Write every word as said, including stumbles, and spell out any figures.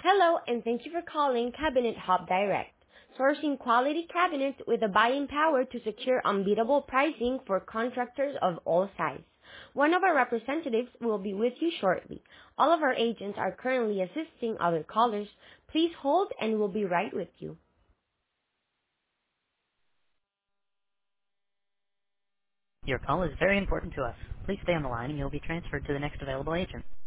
Hello, and thank you for calling Cabinet Hub Direct, sourcing quality cabinets with the buying power to secure unbeatable pricing for contractors of all sizes. One of our representatives will be with you shortly. All of our agents are currently assisting other callers. Please hold and we'll be right with you. Your call is very important to us. Please stay on the line and you'll be transferred to the next available agent.